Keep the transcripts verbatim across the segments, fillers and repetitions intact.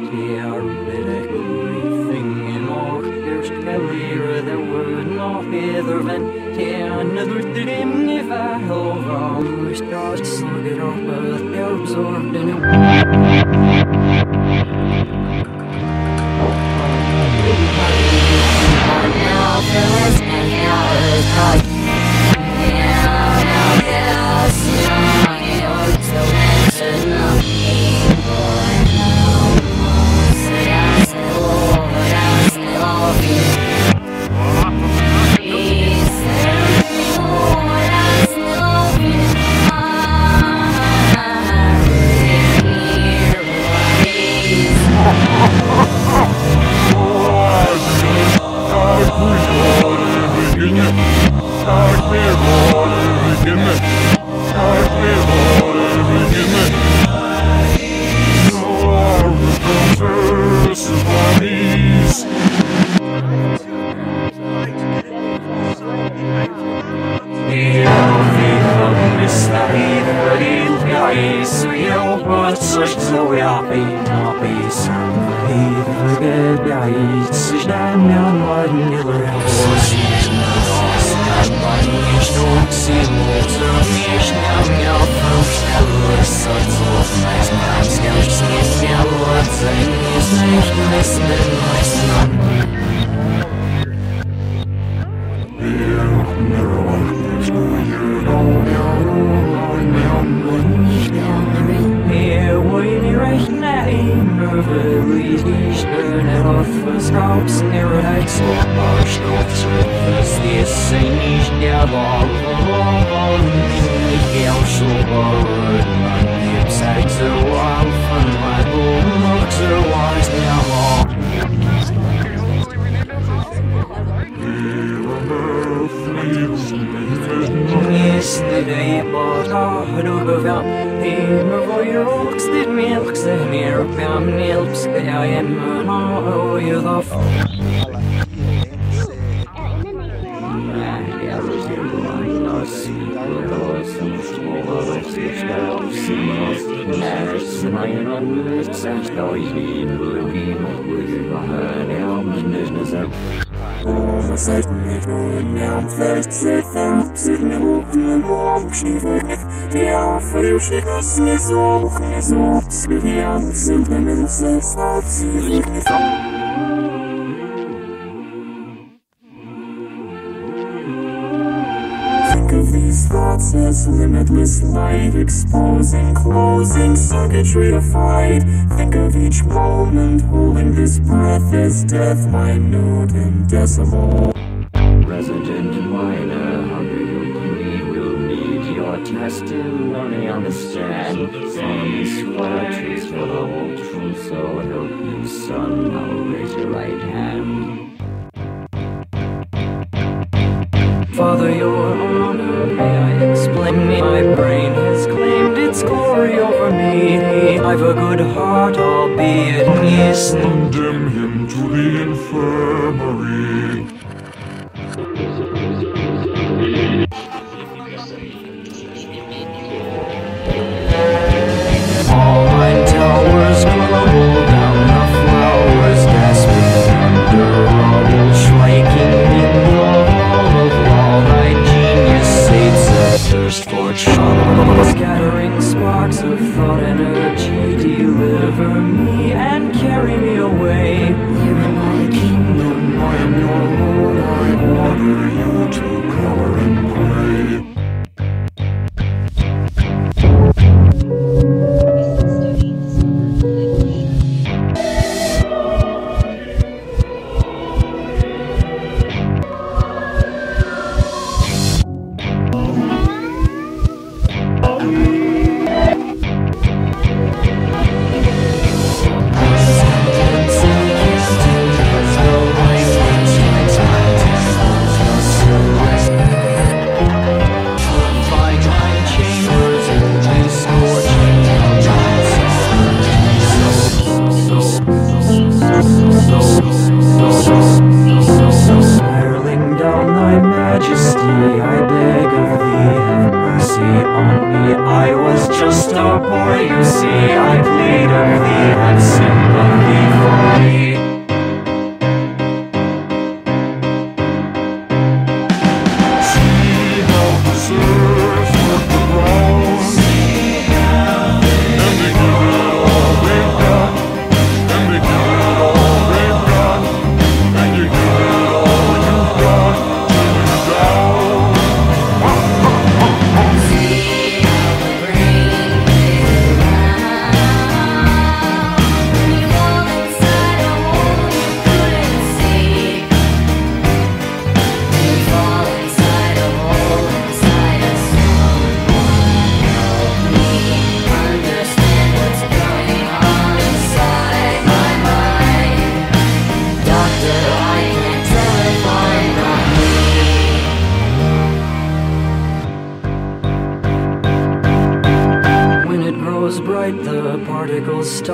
They are everything in all. There's clear there were no other than another dream if I hold on. We start suck it up, but they're absorbed in it. Think of these thoughts as limitless light, exposing, closing, circuitry to fight. Think of each moment holding this breath as death, minute and decimal. Resident minor, hunger your greed will need your testimony on the stand. From this flatteries for the whole truth, so help you, son. Now raise your right hand. Father, your honor, may I explain? My brain has claimed its glory over me. I've a good heart, albeit yes. Condemn him to the infirmary. All my towers crumble down, the flowers gasping under rubble, striking in the hall of law. Thy genius sates a thirst for trouble, scattering sparks of thought energy. Deliver me and carry me away. Here in my kingdom, I am your Lord.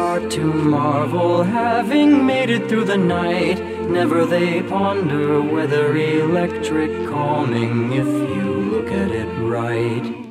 start to marvel, having made it through the night. Never they ponder whether electric calming if you look at it right.